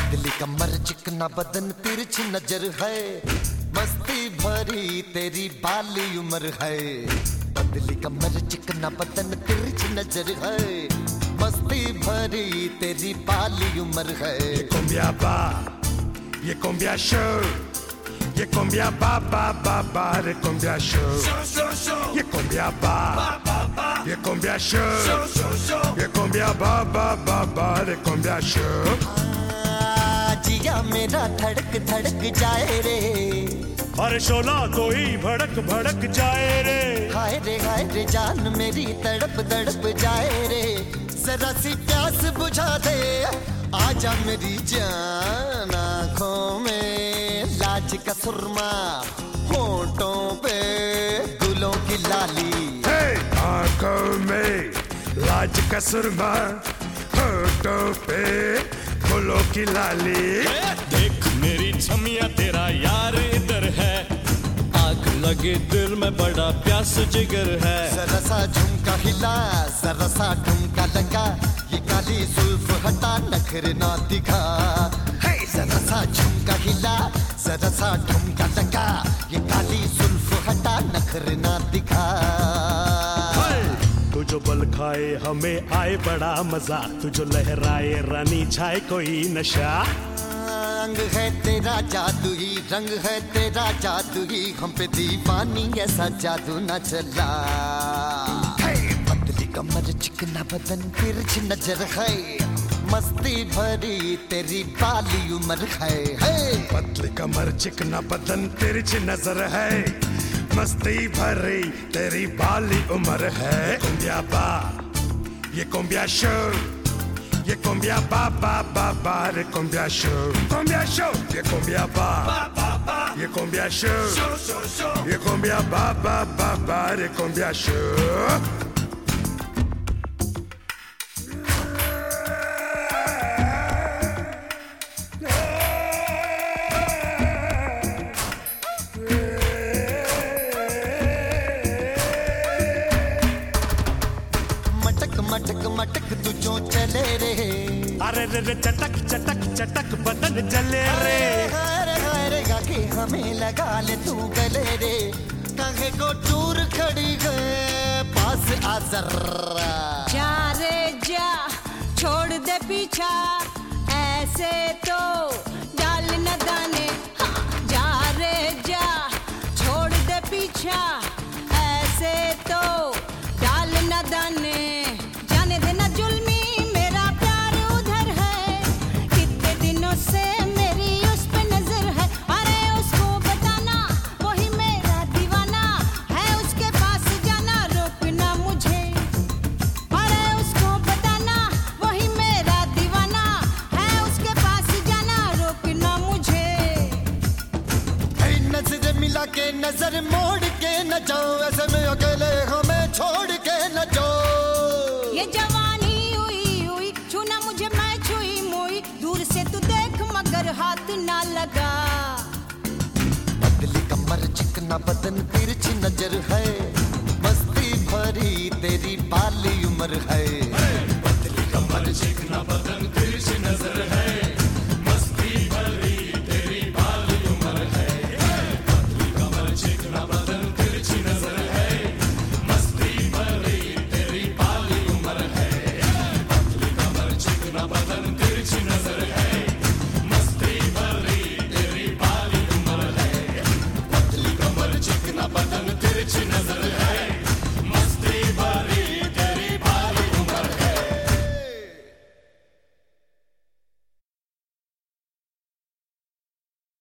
पतली कमर चिकना बदन तिरछी नजर है, मस्ती भरी तेरी बाली उम्र है। पतली कमर चिकना बदन तिरछी नजर है, मस्ती भरी तेरी बाली उम्र है। ये cumbia ba, ये cumbia show, ये cumbia ba ba ba ba, ये cumbia show, ये cumbia ba, ये cumbia show, ये cumbia ba ba ba ba, ये cumbia show। जिया मेरा धड़क धड़क जाए रे, अरे शोला कोई भड़क भड़क जाए रे। हाय रे जान मेरी तड़प तड़प जाए रे। जरा सी प्यास बुझा दे, आजा मेरी जान। आँखों में लाज का सुरमा, होंठों पे गुलों की लाली। आँखों में लाज का सुरमा, होंठों पे फूलों की लाली। देख मेरी छमिया तेरा यार इधर है, आग लगे दिल में बड़ा प्यास जिगर है। जरा सा झुमका हिला, जरा सा ठुमका लगा, ये काली जुल्फ हटा नखरे ना दिखा। जरा सा झुमका हिला, जरा सा ठुमका लगा, ये काली जुल्फ हटा नखरे ना दिखा। तू जो बल खाए हमें आए बड़ा मजा, तू जो लहराए रानी छाए कोई नशा। रंग है तेरा जादू ही, रंग है तेरा जादू ही, हम पे दीवानी ऐसा जादू न चला। पतली कमर चिकना बदन तिरछी नजर है, मस्ती भरी तेरी बाली उम्र है। पतली कमर चिकना बदन तिरछी नजर है, मस्ती भरी तेरी बाली उम्र है। cumbia ba, ये cumbia show, ये cumbia ba ba ba ba, ये cumbia show, cumbia show, ये cumbia ba, ये cumbia show, ये cumbia ba ba ba ba, ये cumbia show। मटक मटक तू जो चले रे, अरे रे चटक चटक चटक बदन चले रे। रे गाके हमें लगा ले तू गले रे, काहे को दूर खड़ी है पास आ जरा। जा रे जा, छोड़ दे पीछा, ऐसे तो डाल न दाने। हाँ, जा रे जा, छोड़ दे पीछा, ऐसे तो डाल न दाने। जाने देना जुल्मी मेरा प्यार उधर है, कितने दिनों से मेरी उस पे नजर है। अरे उसको बताना वही मेरा दीवाना है, उसके पास जाना रोकना मुझे। अरे उसको बताना वही मेरा दीवाना है, उसके पास जाना रोकना मुझे। नजर मिला के नजर मोड़ के न जाओ, ऐसे में अकेले हमें छोड़ के न जाओ। ये जवानी हुई हुई, छूना मुझे मैं छुई मुई, दूर से तू देख मगर हाथ ना लगा। पतली कमर चिकना बदन तिरछी नजर है, मस्ती भरी तेरी बाली उम्र है। पतली कमर चिकना बदन तिरछी नजर है।